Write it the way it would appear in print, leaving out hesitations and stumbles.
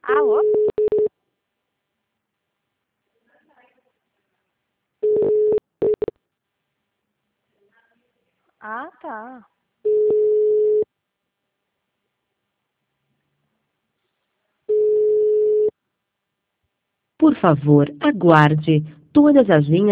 Alô? Ah, tá. Por favor, aguarde. Todas as linhas